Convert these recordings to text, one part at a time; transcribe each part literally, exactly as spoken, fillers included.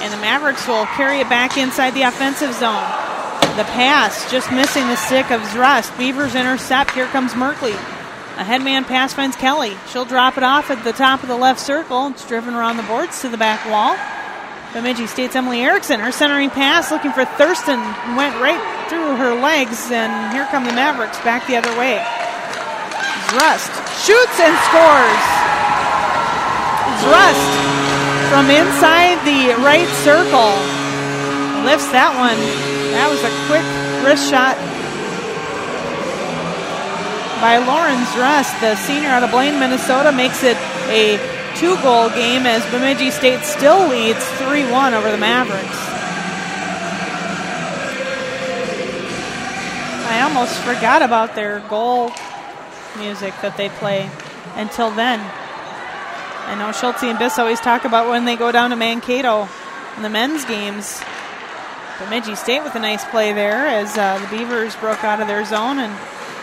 And the Mavericks will carry it back inside the offensive zone. The pass, just missing the stick of Zrust. Beavers intercept. Here comes Merkley. A headman pass finds Kelly. She'll drop it off at the top of the left circle. It's driven around the boards to the back wall. Bemidji State's Emily Erickson. Her centering pass looking for Thurston. Went right through her legs, and here come the Mavericks back the other way. Zrust shoots and scores. Zrust from inside the right circle lifts that one. That was a quick wrist shot by Lauren Zrust. The senior out of Blaine, Minnesota, makes it a two-goal game as Bemidji State still leads three one over the Mavericks. I almost forgot about their goal music that they play until then. I know Schulte and Biss always talk about when they go down to Mankato in the men's games. Bemidji State with a nice play there as uh, the Beavers broke out of their zone, and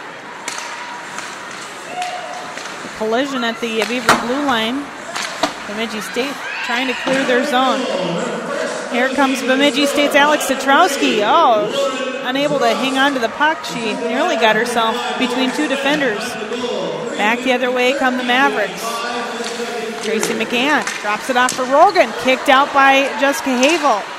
the collision at the Beaver blue line. Bemidji State trying to clear their zone. Here comes Bemidji State's Alex Satrowski. Oh, unable to hang on to the puck. She nearly got herself between two defenders. Back the other way come the Mavericks. Tracy McGann drops it off for Rogan. Kicked out by Jessica Havel.